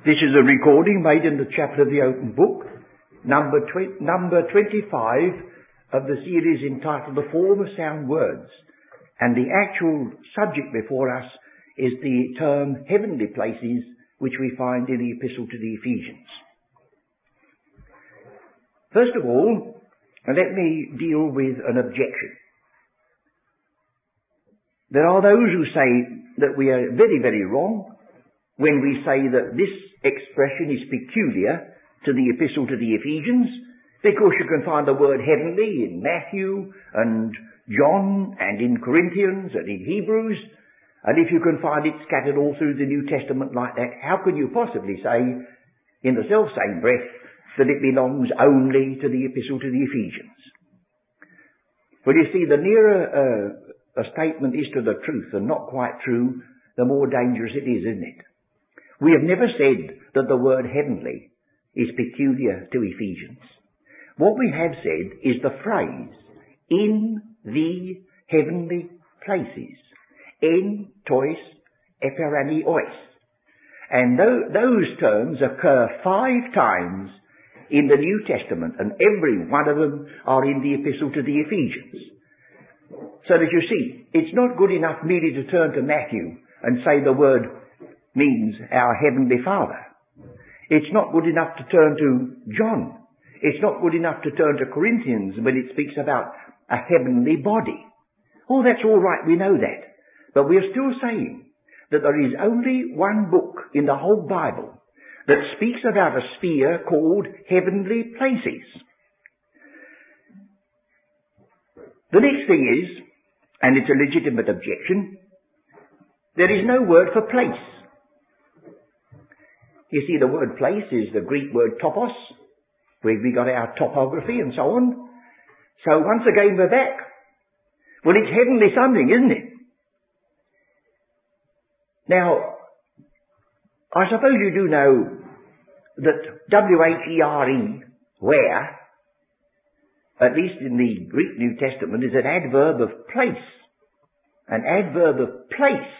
This is a recording made in the Chapel of the Open Book, number 25 of the series entitled The Form of Sound Words. And the actual subject before us is the term heavenly places, which we find in the Epistle to the Ephesians. First of all, let me deal with an objection. There are those who say that we are very, very wrong when we say that this expression is peculiar to the Epistle to the Ephesians, because you can find the word heavenly in Matthew and John and in Corinthians and in Hebrews, and if you can find it scattered all through the New Testament like that, how can you possibly say in the self-same breath that it belongs only to the Epistle to the Ephesians? Well, you see, the nearer a statement is to the truth and not quite true, the more dangerous it is, isn't it? We have never said that the word heavenly is peculiar to Ephesians. What we have said is the phrase, in the heavenly places. En tois eperani ois. And those terms occur 5 times in the New Testament, and every one of them are in the Epistle to the Ephesians. So that you see, it's not good enough merely to turn to Matthew and say the word means our Heavenly Father. It's not good enough to turn to John. It's not good enough to turn to Corinthians when it speaks about a heavenly body. Oh, that's all right, we know that. But we are still saying that there is only one book in the whole Bible that speaks about a sphere called heavenly places. The next thing is, and it's a legitimate objection, there is no word for place. You see, the word place is the Greek word topos, where we got our topography and so on. So once again we're back. Well, it's heavenly something, isn't it? Now, I suppose you do know that W-H-E-R-E, where, at least in the Greek New Testament, is an adverb of place. An adverb of place.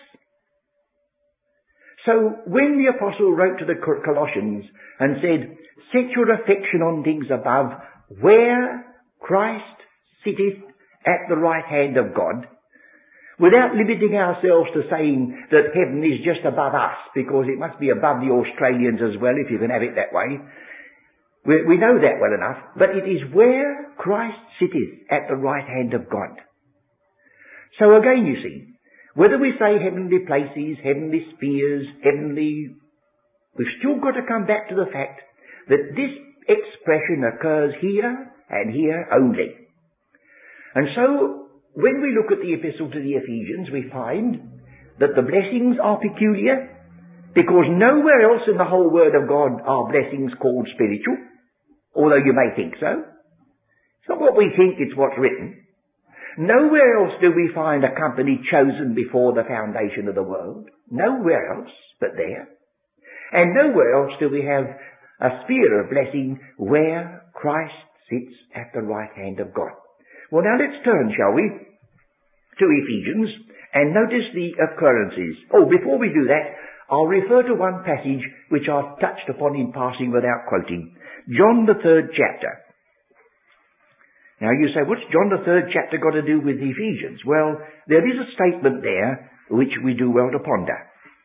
So when the apostle wrote to the Colossians and said, set your affection on things above, where Christ sitteth at the right hand of God, without limiting ourselves to saying that heaven is just above us, because it must be above the Australians as well, if you can have it that way. We know that well enough, but it is where Christ sitteth at the right hand of God. So again, you see, whether we say heavenly places, heavenly spheres, we've still got to come back to the fact that this expression occurs here and here only. And so, when we look at the Epistle to the Ephesians, we find that the blessings are peculiar, because nowhere else in the whole Word of God are blessings called spiritual, although you may think so. It's not what we think, it's what's written. Nowhere else do we find a company chosen before the foundation of the world. Nowhere else but there. And nowhere else do we have a sphere of blessing where Christ sits at the right hand of God. Well, now let's turn, shall we, to Ephesians and notice the occurrences. Oh, before we do that, I'll refer to one passage which I've touched upon in passing without quoting. John the 3rd chapter. Now you say, what's John the 3rd chapter got to do with Ephesians? Well, there is a statement there which we do well to ponder.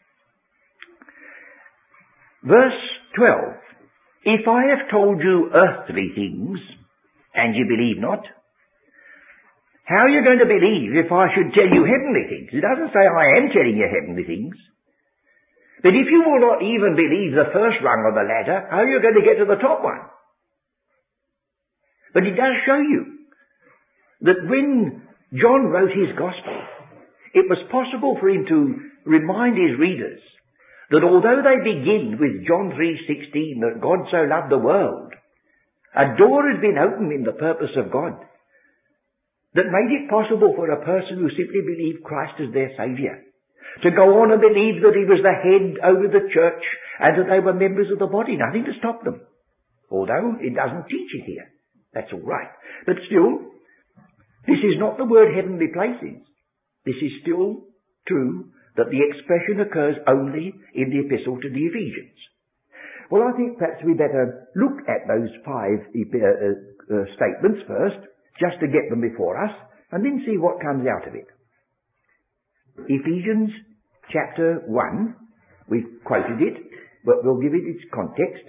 Verse 12. If I have told you earthly things, and you believe not, how are you going to believe if I should tell you heavenly things? It doesn't say I am telling you heavenly things. But if you will not even believe the first rung of the ladder, how are you going to get to the top one? But it does show you that when John wrote his gospel, it was possible for him to remind his readers that although they begin with John 3:16, that God so loved the world, a door had been opened in the purpose of God that made it possible for a person who simply believed Christ as their Saviour to go on and believe that he was the head over the church and that they were members of the body. Nothing to stop them. Although it doesn't teach it here. That's all right. But still, this is not the word heavenly places. This is still true that the expression occurs only in the Epistle to the Ephesians. Well, I think perhaps we better look at those 5 statements first, just to get them before us, and then see what comes out of it. Ephesians chapter 1, we've quoted it, but we'll give it its context.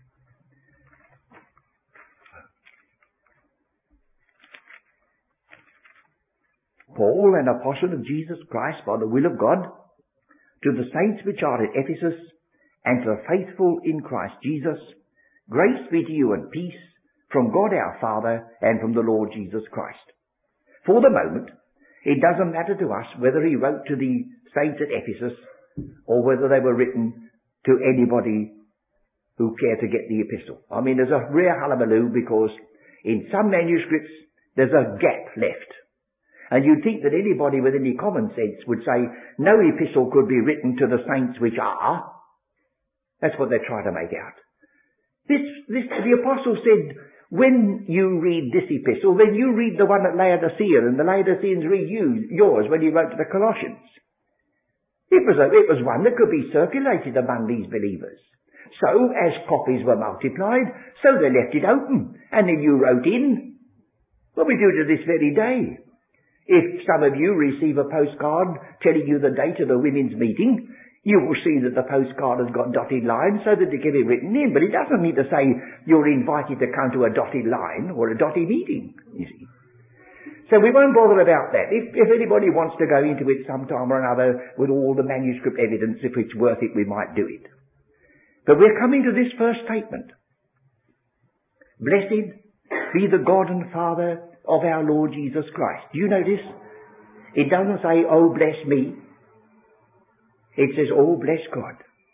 Paul, an apostle of Jesus Christ by the will of God, to the saints which are at Ephesus, and to the faithful in Christ Jesus, grace be to you and peace from God our Father and from the Lord Jesus Christ. For the moment, it doesn't matter to us whether he wrote to the saints at Ephesus or whether they were written to anybody who cared to get the epistle. I mean, there's a rare hullabaloo because in some manuscripts there's a gap left. And you'd think that anybody with any common sense would say, no epistle could be written to the saints which are. That's what they're trying to make out. The apostle said, when you read this epistle, then you read the one at Laodicea, and the Laodiceans read yours when he wrote to the Colossians. It was one that could be circulated among these believers. So, as copies were multiplied, so they left it open, and then you wrote in. Well, we do it to this very day. If some of you receive a postcard telling you the date of the women's meeting, you will see that the postcard has got dotted lines so that it can be written in, but it doesn't mean to say you're invited to come to a dotted line or a dotted meeting, you see. So we won't bother about that. If anybody wants to go into it sometime or another with all the manuscript evidence, if it's worth it, we might do it. But we're coming to this first statement. Blessed be the God and Father of our Lord Jesus Christ. Do you notice? It doesn't say, oh, bless me. It says, oh, bless God.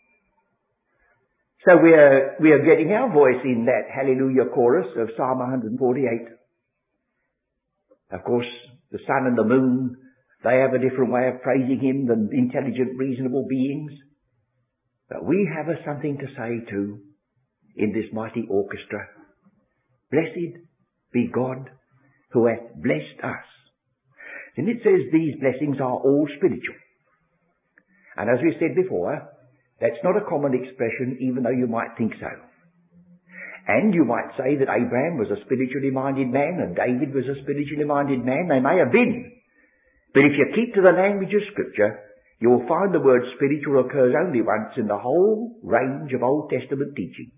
So we are getting our voice in that hallelujah chorus of Psalm 148. Of course, the sun and the moon, they have a different way of praising him than intelligent, reasonable beings. But we have something to say too in this mighty orchestra. Blessed be God who hath blessed us. And it says these blessings are all spiritual. And as we said before, that's not a common expression, even though you might think so. And you might say that Abraham was a spiritually minded man and David was a spiritually minded man. They may have been. But if you keep to the language of Scripture, you'll find the word spiritual occurs only once in the whole range of Old Testament teaching.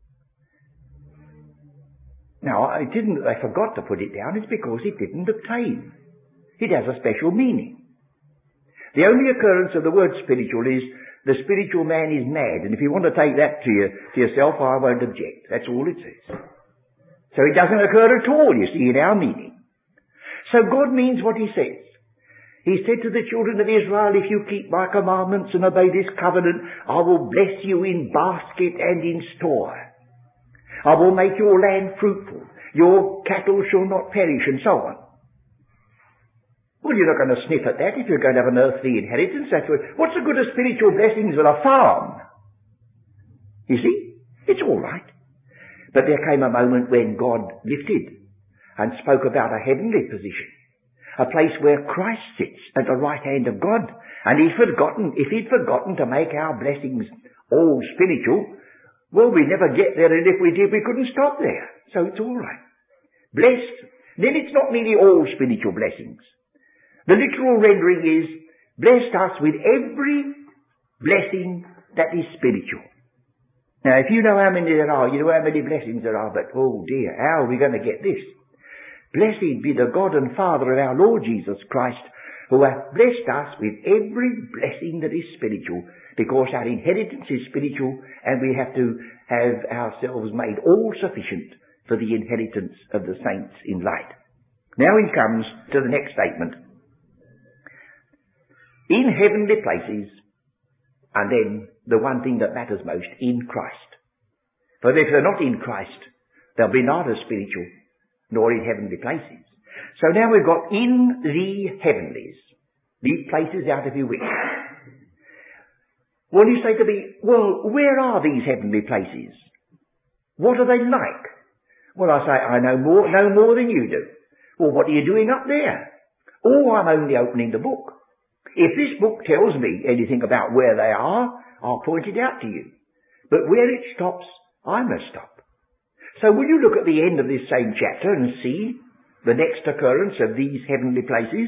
Now, it isn't that they forgot to put it down, it's because it didn't obtain. It has a special meaning. The only occurrence of the word spiritual is the spiritual man is mad, and if you want to take that to yourself, I won't object. That's all it says. So it doesn't occur at all, you see, in our meaning. So God means what he says. He said to the children of Israel, if you keep my commandments and obey this covenant, I will bless you in basket and in store. I will make your land fruitful. Your cattle shall not perish, and so on. Well, you're not going to sniff at that if you're going to have an earthly inheritance. What's the good of spiritual blessings with a farm? You see, it's all right. But there came a moment when God lifted and spoke about a heavenly position, a place where Christ sits at the right hand of God. And if he'd forgotten to make our blessings all spiritual, well, we'd never get there, and if we did, we couldn't stop there. So it's all right. Blessed. Then it's not merely all spiritual blessings. The literal rendering is, blessed us with every blessing that is spiritual. Now, if you know how many there are, you know how many blessings there are, but oh dear, how are we going to get this? Blessed be the God and Father of our Lord Jesus Christ, who hath blessed us with every blessing that is spiritual, because our inheritance is spiritual, and we have to have ourselves made all sufficient for the inheritance of the saints in light. Now he comes to the next statement. In heavenly places, and then the one thing that matters most, in Christ. For if they're not in Christ, they'll be neither spiritual nor in heavenly places. So now we've got in the heavenlies, these places out of your wish. Well, you say to me, well, where are these heavenly places? What are they like? Well, I say, I know more than you do. Well, what are you doing up there? Oh, I'm only opening the book. If this book tells me anything about where they are, I'll point it out to you. But where it stops, I must stop. So will you look at the end of this same chapter and see the next occurrence of these heavenly places?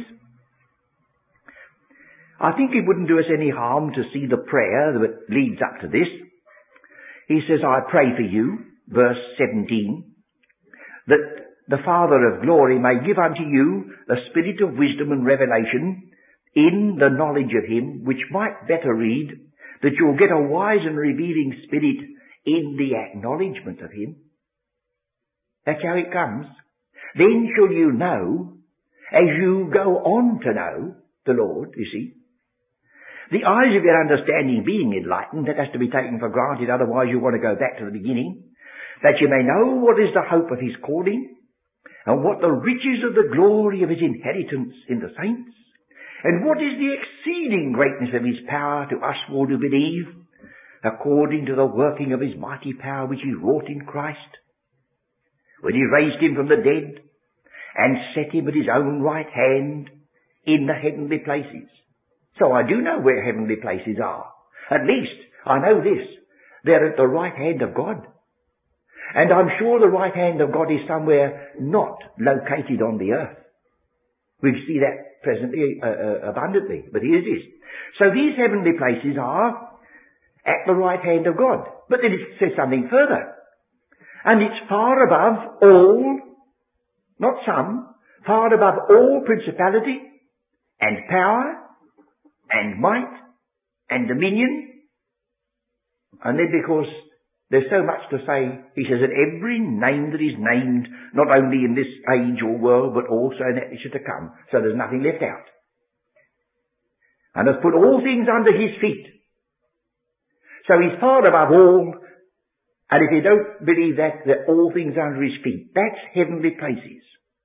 I think it wouldn't do us any harm to see the prayer that leads up to this. He says, I pray for you, verse 17, that the Father of glory may give unto you the spirit of wisdom and revelation in the knowledge of him, which might better read, that you'll get a wise and revealing spirit in the acknowledgement of him. That's how it comes. Then shall you know, as you go on to know the Lord, you see. The eyes of your understanding being enlightened, that has to be taken for granted, otherwise you want to go back to the beginning, that you may know what is the hope of his calling, and what the riches of the glory of his inheritance in the saints, and what is the exceeding greatness of his power to us all who believe, according to the working of his mighty power which he wrought in Christ, when he raised him from the dead, and set him at his own right hand in the heavenly places. So I do know where heavenly places are. At least I know this. They're at the right hand of God. And I'm sure the right hand of God is somewhere not located on the earth. We see that presently abundantly, but here it is. So these heavenly places are at the right hand of God. But then it says something further. And it's far above all, not some, far above all principality and power and might and dominion. And then because there's so much to say, he says that every name that is named, not only in this age or world, but also in that which is to come. So there's nothing left out. And has put all things under his feet. So he's far above all. And if you don't believe that all things are under his feet, that's heavenly places.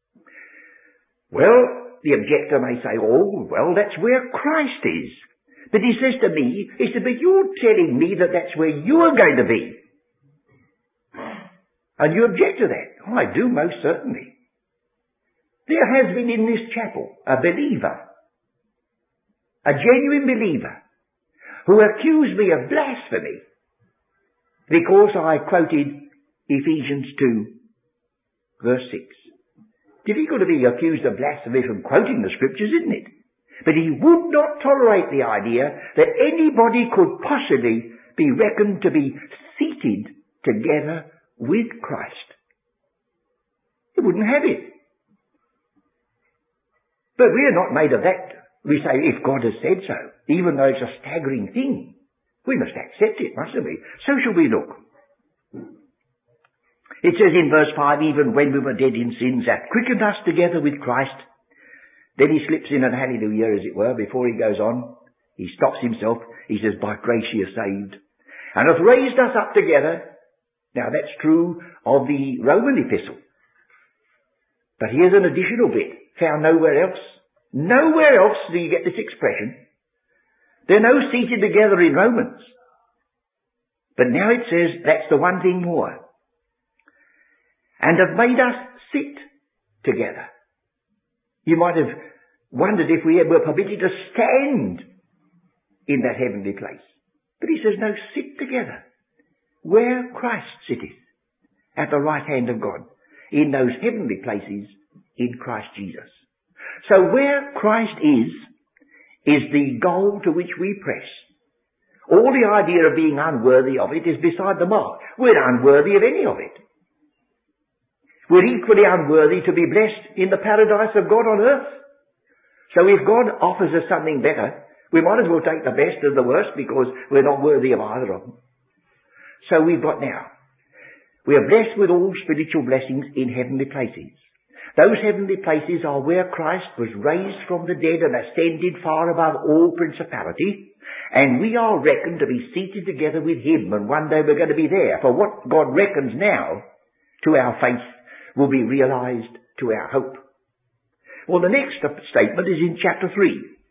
Well, the objector may say, oh, well, that's where Christ is. But he says to me, but you're telling me that that's where you're going to be. And you object to that. Oh, I do, most certainly. There has been in this chapel a believer, a genuine believer, who accused me of blasphemy because I quoted Ephesians 2, verse 6. Difficult to be accused of blasphemy from quoting the scriptures, isn't it? But he would not tolerate the idea that anybody could possibly be reckoned to be seated together with Christ. He wouldn't have it. But we are not made of that. We say, if God has said so, even though it's a staggering thing, we must accept it, mustn't we? So shall we look. It says in verse 5, even when we were dead in sins, hath quickened us together with Christ. Then he slips in an hallelujah, as it were, before he goes on. He stops himself. He says, by grace ye are saved. And hath raised us up together. Now that's true of the Roman epistle. But here's an additional bit, found nowhere else. Nowhere else do you get this expression. They're no seated together in Romans. But now it says that's the one thing more. And have made us sit together. You might have wondered if we were permitted to stand in that heavenly place. But he says, no, sit together. Where Christ sitteth, at the right hand of God, in those heavenly places in Christ Jesus. So where Christ is the goal to which we press. All the idea of being unworthy of it is beside the mark. We're unworthy of any of it. We're equally unworthy to be blessed in the paradise of God on earth. So if God offers us something better, we might as well take the best and the worst because we're not worthy of either of them. So we've got now. We are blessed with all spiritual blessings in heavenly places. Those heavenly places are where Christ was raised from the dead and ascended far above all principality, and we are reckoned to be seated together with him, and one day we're going to be there. For what God reckons now to our faith will be realized to our hope. Well, the next statement is in chapter 3.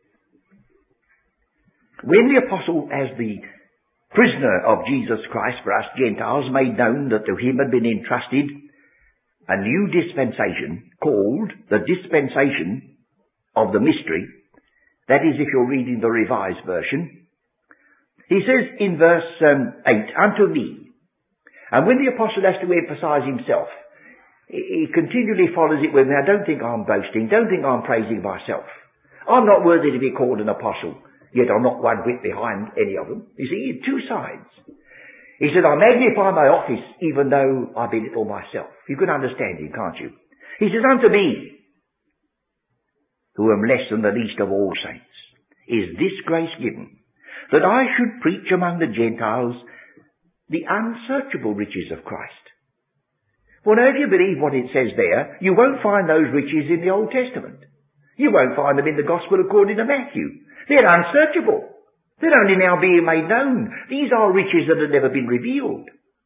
When the apostle, as the prisoner of Jesus Christ for us Gentiles, made known that to him had been entrusted a new dispensation called the dispensation of the mystery, that is if you're reading the Revised Version, He says in verse 8, unto me. And when the apostle has to emphasize himself, he continually follows it with, now don't think I'm boasting, don't think I'm praising myself. I'm not worthy to be called an apostle, yet I'm not one whit behind any of them. You see, two sides. He said, I magnify my office even though I belittle myself. You can understand him, can't you? He says, unto me, who am less than the least of all saints, is this grace given, that I should preach among the Gentiles the unsearchable riches of Christ. Well, now, if you believe what it says there, you won't find those riches in the Old Testament. You won't find them in the Gospel according to Matthew. They're unsearchable. They're only now being made known. These are riches that have never been revealed.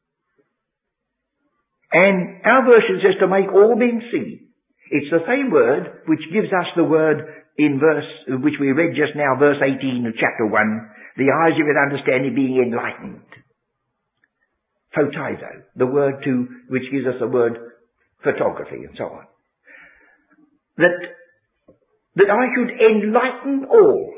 And our version says to make all men see. It's the same word which gives us the word in verse, which we read just now, verse 18 of chapter 1, the eyes of your understanding being enlightened. Photizo, the word to, which gives us the word photography and so on. That I should enlighten all.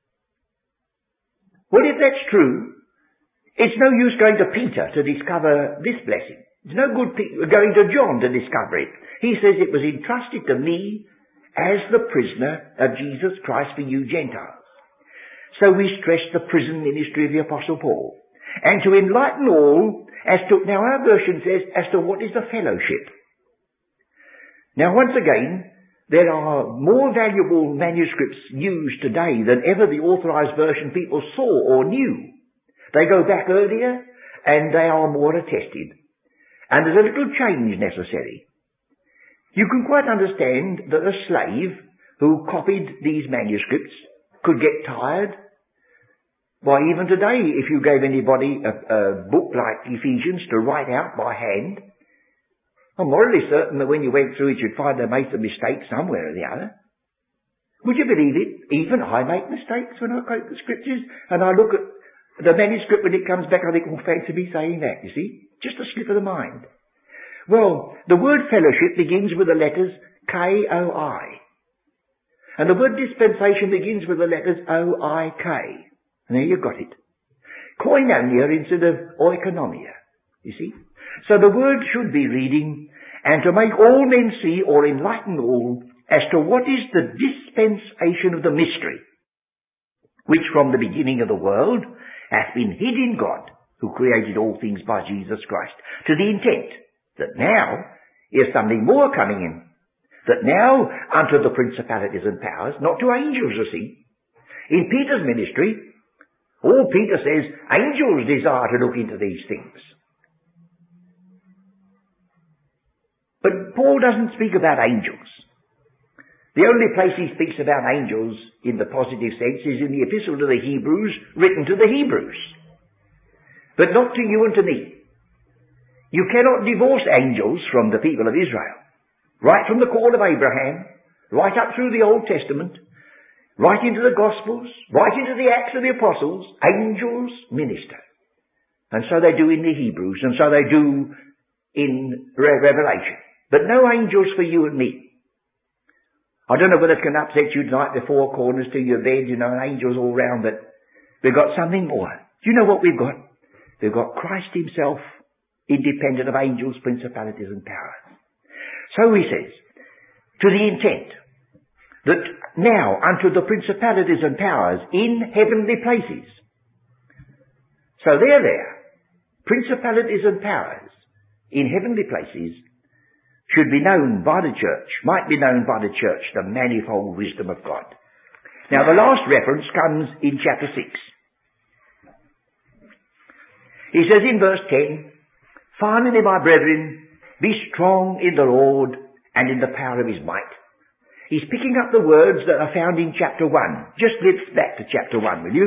Well, if that's true, it's no use going to Peter to discover this blessing. It's no good going to John to discover it. He says it was entrusted to me as the prisoner of Jesus Christ for you Gentiles. So we stress the prison ministry of the Apostle Paul. And to enlighten all, now our version says, as to what is the fellowship. Now once again, there are more valuable manuscripts used today than ever the authorized version people saw or knew. They go back earlier, and they are more attested. And there's a little change necessary. You can quite understand that a slave who copied these manuscripts could get tired. Why, even today, if you gave anybody a book like Ephesians to write out by hand, I'm morally certain that when you went through it, you'd find they made some mistakes somewhere or the other. Would you believe it? Even I make mistakes when I quote the scriptures, and I look at the manuscript when it comes back, I think, well, fancy me saying that, you see? Just a slip of the mind. Well, the word fellowship begins with the letters K-O-I. And the word dispensation begins with the letters O-I-K. And there you've got it. Koinonia instead of oikonomia, you see? So the word should be reading, and to make all men see or enlighten all as to what is the dispensation of the mystery, which from the beginning of the world hath been hid in God, who created all things by Jesus Christ, to the intent that now is something more coming in, that now unto the principalities and powers, not to angels, you see. In Peter's ministry, all Peter says, angels desire to look into these things. But Paul doesn't speak about angels. The only place he speaks about angels in the positive sense is in the epistle to the Hebrews, written to the Hebrews. But not to you and to me. You cannot divorce angels from the people of Israel. Right from the call of Abraham, right up through the Old Testament, right into the Gospels, right into the Acts of the Apostles, angels minister. And so they do in the Hebrews, and so they do in Revelation. But no angels for you and me. I don't know whether it can upset you tonight, the four corners to your bed, and angels all round, but we've got something more. Do you know what we've got? We've got Christ himself, independent of angels, principalities and powers. So he says, to the intent that now unto the principalities and powers in heavenly places. So they're there. Principalities and powers in heavenly places should be known by the church, might be known by the church, the manifold wisdom of God. Now the last reference comes in chapter 6. He says in verse 10, finally, my brethren, be strong in the Lord and in the power of his might. He's picking up the words that are found in chapter 1. Just lift back to chapter 1, will you?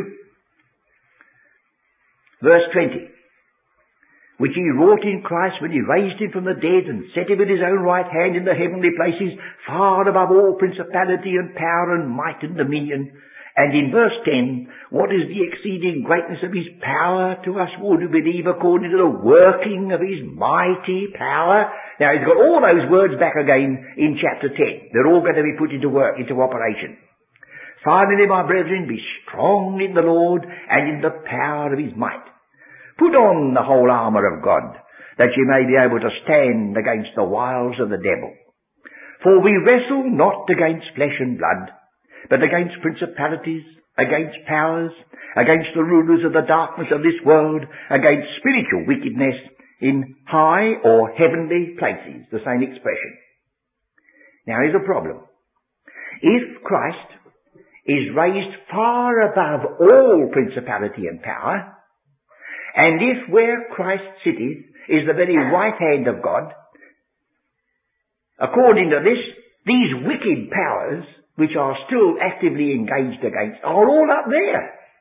Verse 20. Which he wrought in Christ when he raised him from the dead and set him at his own right hand in the heavenly places, far above all principality and power and might and dominion. And in verse 10, what is the exceeding greatness of his power to us who do believe according to the working of his mighty power? Now he's got all those words back again in chapter 10. They're all going to be put into work, into operation. Finally, my brethren, be strong in the Lord and in the power of his might. Put on the whole armour of God, that ye may be able to stand against the wiles of the devil. For we wrestle not against flesh and blood, but against principalities, against powers, against the rulers of the darkness of this world, against spiritual wickedness in high or heavenly places. The same expression. Now here's a problem. If Christ is raised far above all principality and power, and if where Christ sitteth is the very right hand of God, according to this, these wicked powers, which are still actively engaged against, are all up there.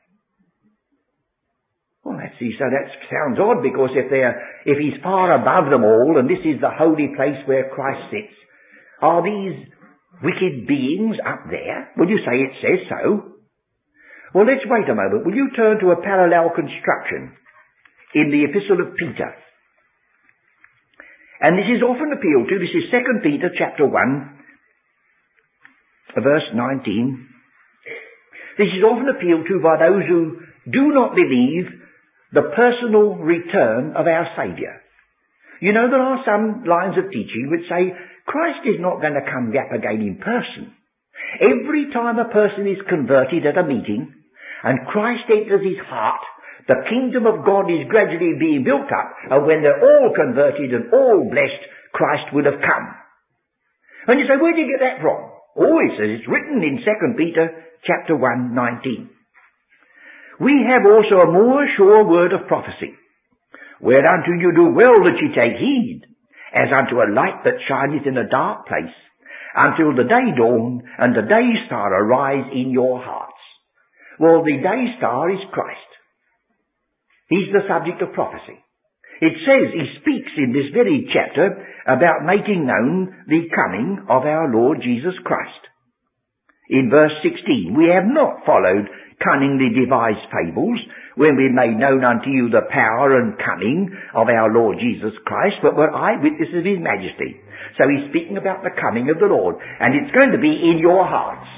Well, so that sounds odd, because if he's far above them all, and this is the holy place where Christ sits, are these wicked beings up there? Well, you say it says so. Well, let's wait a moment. Will you turn to a parallel construction in the Epistle of Peter? And this is often appealed to. This is 2 Peter chapter 1, verse 19. This is often appealed to by those who do not believe the personal return of our Saviour. You know, there are some lines of teaching which say Christ is not going to come back again in person. Every time a person is converted at a meeting and Christ enters his heart, the kingdom of God is gradually being built up, and when they're all converted and all blessed, Christ will have come. And you say, where did you get that from? Oh, it says it's written in 2 Peter chapter 1, 19. We have also a more sure word of prophecy, whereunto you do well that ye take heed, as unto a light that shineth in a dark place, until the day dawn and the day star arise in your hearts. Well, the day star is Christ. He's the subject of prophecy. It says, he speaks in this very chapter about making known the coming of our Lord Jesus Christ. In verse 16, we have not followed cunningly devised fables, when we made known unto you the power and coming of our Lord Jesus Christ, but were eyewitnesses of his majesty. So he's speaking about the coming of the Lord, and it's going to be in your hearts.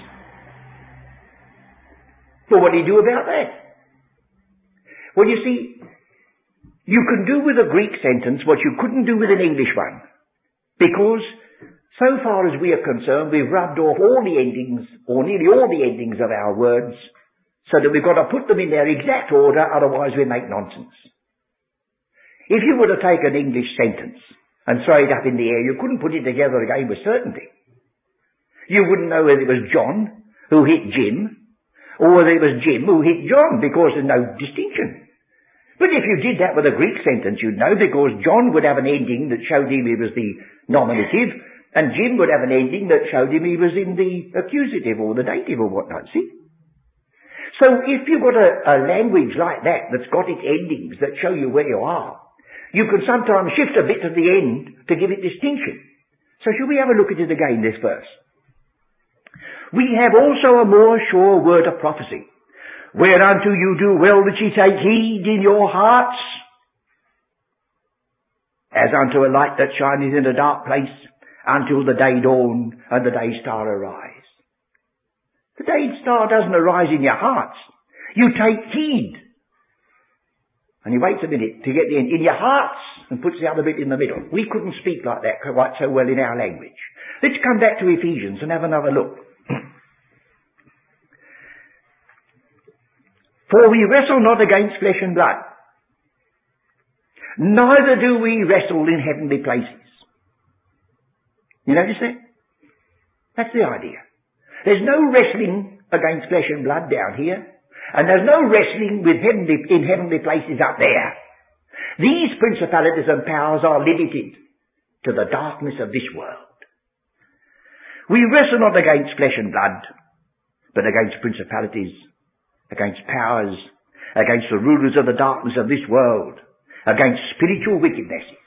So what do you do about that? Well, you see, you can do with a Greek sentence what you couldn't do with an English one, because so far as we are concerned, we've rubbed off all the endings, or nearly all the endings of our words, so that we've got to put them in their exact order, otherwise we make nonsense. If you were to take an English sentence and throw it up in the air, you couldn't put it together again with certainty. You wouldn't know whether it was John who hit Jim, or whether it was Jim who hit John, because there's no distinction. But if you did that with a Greek sentence, you'd know, because John would have an ending that showed him he was the nominative, and Jim would have an ending that showed him he was in the accusative or the dative or whatnot, see? So if you've got a language like that that's got its endings that show you where you are, you can sometimes shift a bit at the end to give it distinction. So shall we have a look at it again, this verse? We have also a more sure word of prophecy, whereunto you do well that ye take heed in your hearts, as unto a light that shineth in a dark place, until the day dawn and the day star arise. The day star doesn't arise in your hearts. You take heed. And he waits a minute to get the end. In your hearts, and puts the other bit in the middle. We couldn't speak like that quite so well in our language. Let's come back to Ephesians and have another look. For we wrestle not against flesh and blood, neither do we wrestle in heavenly places. You notice that? That's the idea. There's no wrestling against flesh and blood down here, and there's no wrestling in heavenly places up there. These principalities and powers are limited to the darkness of this world. We wrestle not against flesh and blood, but against principalities, against powers, against the rulers of the darkness of this world, against spiritual wickednesses.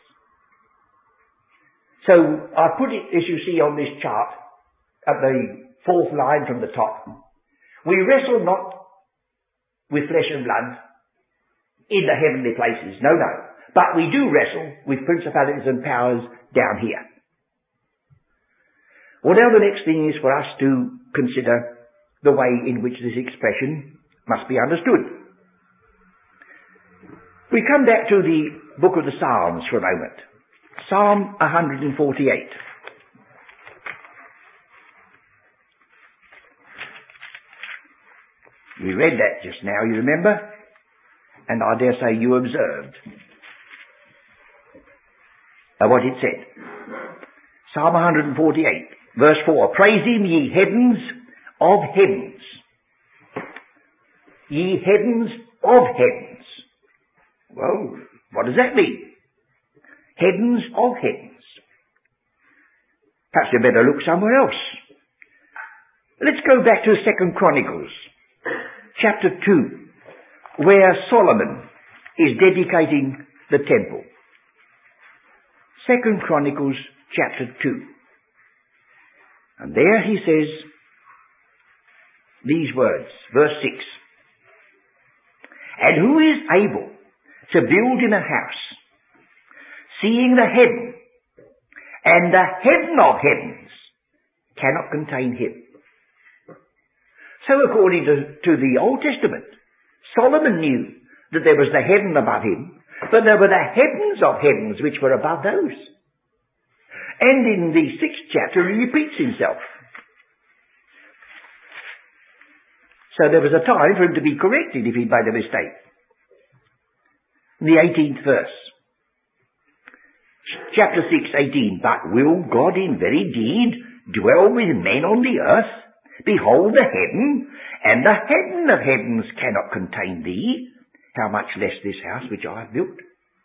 So I put it, as you see on this chart, at the fourth line from the top. We wrestle not with flesh and blood in the heavenly places. No. But we do wrestle with principalities and powers down here. Well, now the next thing is for us to consider the way in which this expression must be understood. We come back to the book of the Psalms for a moment. Psalm 148. We read that just now, you remember? And I dare say you observed what it said. Psalm 148, verse 4. Praise him, ye heavens of heavens. Ye heavens of heavens. Well, what does that mean? Heavens of heavens. Perhaps you better look somewhere else. Let's go back to 2 Chronicles, chapter 2, where Solomon is dedicating the temple. 2 Chronicles, chapter 2. And there he says these words, verse 6. And who is able to build him a house, seeing the heaven and the heaven of heavens cannot contain him? So according to the Old Testament, Solomon knew that there was the heaven above him, but there were the heavens of heavens which were above those. And in the 6th chapter he repeats himself. So there was a time for him to be corrected if he'd made a mistake. The 18th verse. Chapter 6:18. But will God in very deed dwell with men on the earth? Behold the heaven, and the heaven of heavens cannot contain thee. How much less this house which I have built?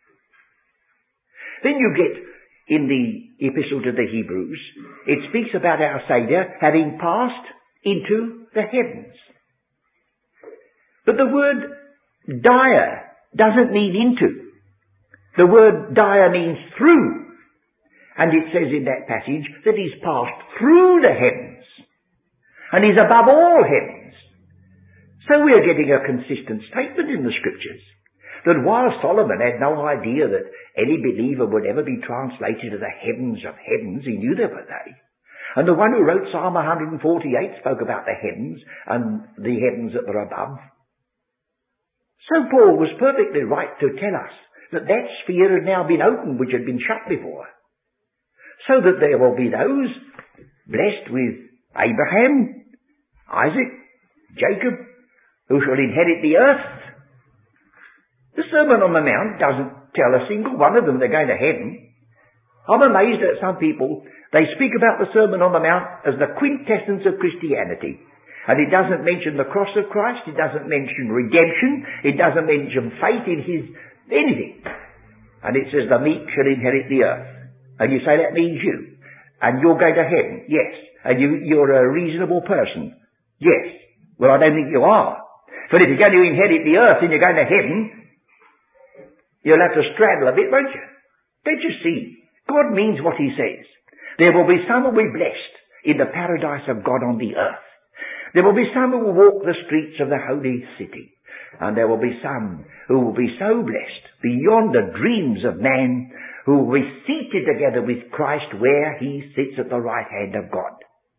Then you get in the epistle to the Hebrews, it speaks about our Saviour having passed into the heavens. But the word dire doesn't mean into. The word dire means through. And it says in that passage that he's passed through the heavens. And he's above all heavens. So we are getting a consistent statement in the Scriptures that while Solomon had no idea that any believer would ever be translated to the heavens of heavens, he knew there were they. And the one who wrote Psalm 148 spoke about the heavens and the heavens that were above. So Paul was perfectly right to tell us that that sphere had now been opened which had been shut before. So that there will be those blessed with Abraham, Isaac, Jacob, who shall inherit the earth. The Sermon on the Mount doesn't tell a single one of them they're going to heaven. I'm amazed at some people, they speak about the Sermon on the Mount as the quintessence of Christianity. And it doesn't mention the cross of Christ, it doesn't mention redemption, it doesn't mention faith in his anything. And it says the meek shall inherit the earth. And you say that means you. And you're going to heaven. Yes. And you're a reasonable person. Yes. Well, I don't think you are. But if you're going to inherit the earth and you're going to heaven, you'll have to straddle a bit, won't you? Don't you see? God means what he says. There will be some who will be blessed in the paradise of God on the earth. There will be some who will walk the streets of the holy city. And there will be some who will be so blessed beyond the dreams of man, who will be seated together with Christ where he sits at the right hand of God.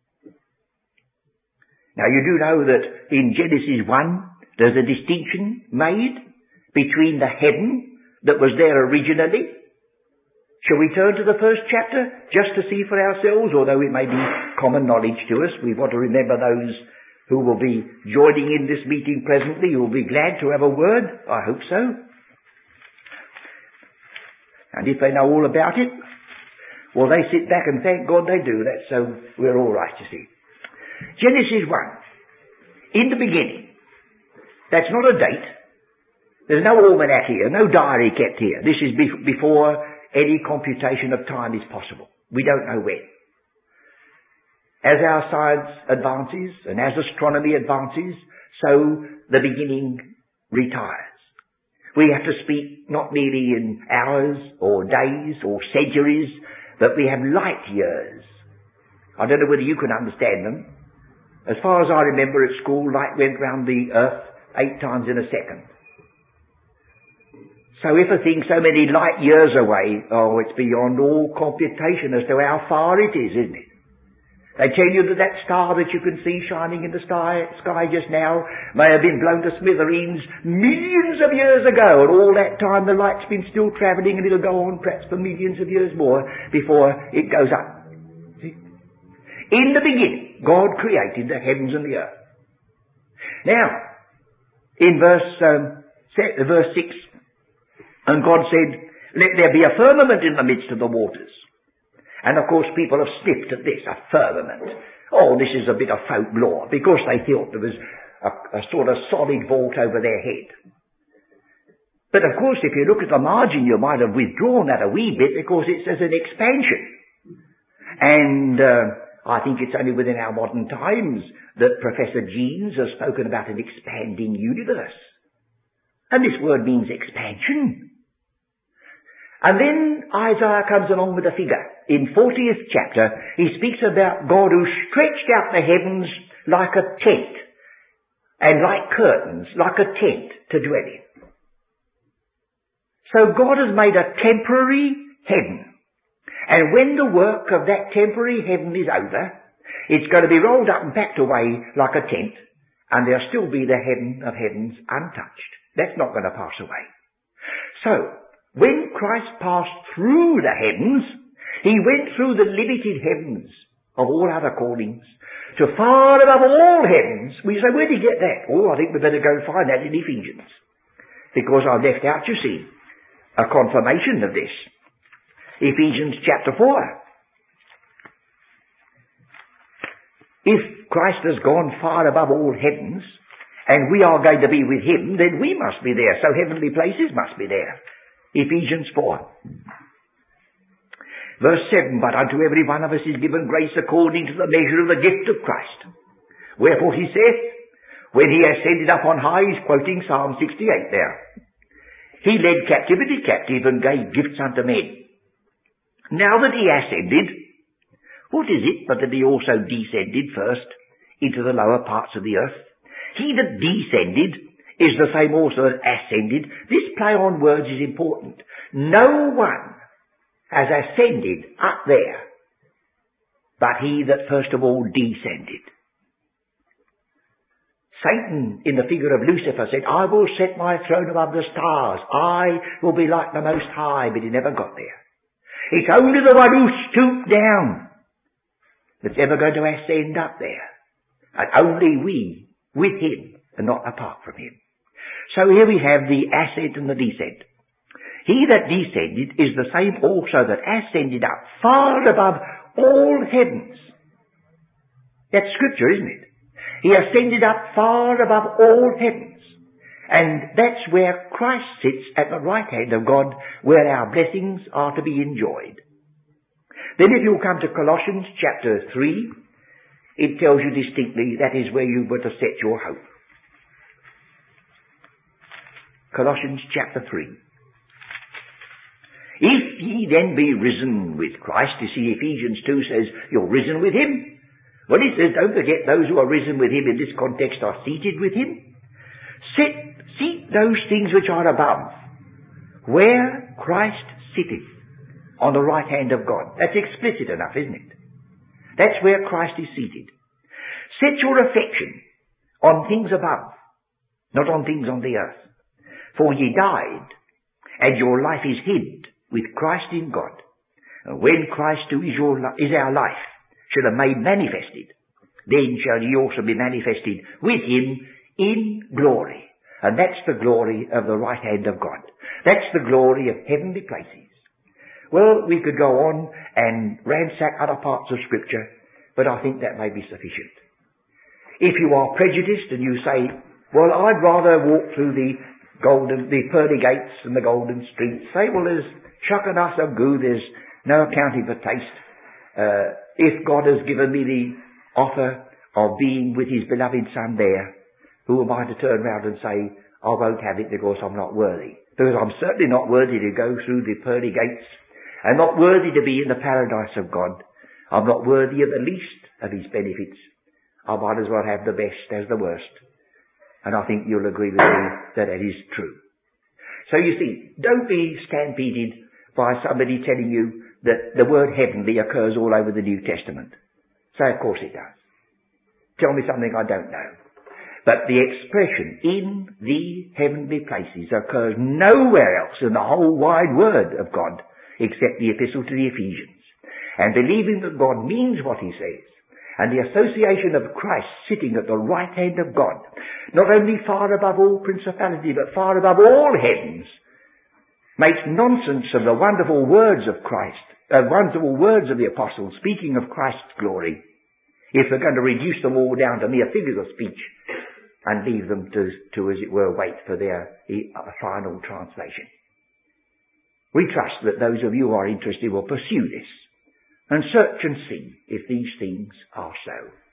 Now you do know that in Genesis 1, there's a distinction made between the heaven that was there originally. Shall we turn to the first chapter just to see for ourselves, although it may be common knowledge to us? We want to remember those who will be joining in this meeting presently, who will be glad to have a word. I hope so. And if they know all about it, well, they sit back and thank God they do that, so we're all right, you see. Genesis 1. In the beginning. That's not a date. There's no almanac here, no diary kept here. This is before any computation of time is possible. We don't know when. As our science advances and as astronomy advances, so the beginning retires. We have to speak not merely in hours or days or centuries, but we have light years. I don't know whether you can understand them. As far as I remember at school, light went round the earth 8 times in a second. So if a thing's so many light years away, it's beyond all computation as to how far it is, isn't it? They tell you that that star that you can see shining in the sky just now may have been blown to smithereens millions of years ago, and all that time the light's been still travelling, and it'll go on perhaps for millions of years more before it goes up. See? In the beginning, God created the heavens and the earth. Now, in verse 6, and God said, "Let there be a firmament in the midst of the waters." And of course people have sniffed at this, a firmament. Oh, this is a bit of folklore, because they thought there was a sort of solid vault over their head. But of course if you look at the margin you might have withdrawn that a wee bit, because it says an expansion. And I think it's only within our modern times that Professor Jeans has spoken about an expanding universe. And this word means expansion. And then Isaiah comes along with a figure. In 40th chapter, he speaks about God who stretched out the heavens like a tent, and like curtains, like a tent to dwell in. So God has made a temporary heaven. And when the work of that temporary heaven is over, it's going to be rolled up and packed away like a tent, and there'll still be the heaven of heavens untouched. That's not going to pass away. So, when Christ passed through the heavens, he went through the limited heavens of all other callings to far above all heavens. We say, where did he get that? Oh, I think we better go and find that in Ephesians. Because I've left out, you see, a confirmation of this. Ephesians chapter 4. If Christ has gone far above all heavens, and we are going to be with him, then we must be there. So heavenly places must be there. Ephesians 4. Verse 7, "But unto every one of us is given grace according to the measure of the gift of Christ. Wherefore he saith, when he ascended up on high," he's quoting Psalm 68 there, "he led captivity captive and gave gifts unto men. Now that he ascended," what is it but that he also descended first into the lower parts of the earth? He that descended is the same also that ascended. This play on words is important. No one has ascended up there but he that first of all descended. Satan, in the figure of Lucifer, said, "I will set my throne above the stars. I will be like the Most High," but he never got there. It's only the one who stooped down that's ever going to ascend up there. And only we, with him, and not apart from him. So here we have the ascent and the descent. He that descended is the same also that ascended up far above all heavens. That's scripture, isn't it? He ascended up far above all heavens. And that's where Christ sits at the right hand of God, where our blessings are to be enjoyed. Then if you come to Colossians chapter 3, it tells you distinctly that is where you were to set your hope. Colossians chapter 3. "If ye then be risen with Christ," you see Ephesians 2 says you're risen with him. Well, it says don't forget those who are risen with him in this context are seated with him. Seek those things which are above, where Christ sitteth on the right hand of God. That's explicit enough, isn't it? That's where Christ is seated. Set your affection on things above, not on things on the earth. For ye died, and your life is hid with Christ in God. And when Christ who is our life shall have made manifested, then shall ye also be manifested with him in glory. And that's the glory of the right hand of God. That's the glory of heavenly places. Well, we could go on and ransack other parts of Scripture, but I think that may be sufficient. If you are prejudiced and you say, "Well, I'd rather walk through the pearly gates and the golden streets," say, "Well, there's chuck and us of goo, there's no accounting for taste. If God has given me the offer of being with his beloved Son there, who am I to turn round and say, I won't have it because I'm not worthy? Because I'm certainly not worthy to go through the pearly gates. I'm not worthy to be in the paradise of God. I'm not worthy of the least of his benefits. I might as well have the best as the worst." And I think you'll agree with me that that is true. So you see, don't be stampeded by somebody telling you that the word heavenly occurs all over the New Testament. Say, of course it does. Tell me something I don't know. But the expression in the heavenly places occurs nowhere else in the whole wide word of God except the epistle to the Ephesians. And believing that God means what he says, and the association of Christ sitting at the right hand of God, not only far above all principality, but far above all heavens, makes nonsense of the wonderful words of Christ, wonderful words of the apostles speaking of Christ's glory, if they're going to reduce them all down to mere figures of speech and leave them to as it were, wait for their final translation. We trust that those of you who are interested will pursue this and search and see if these things are so.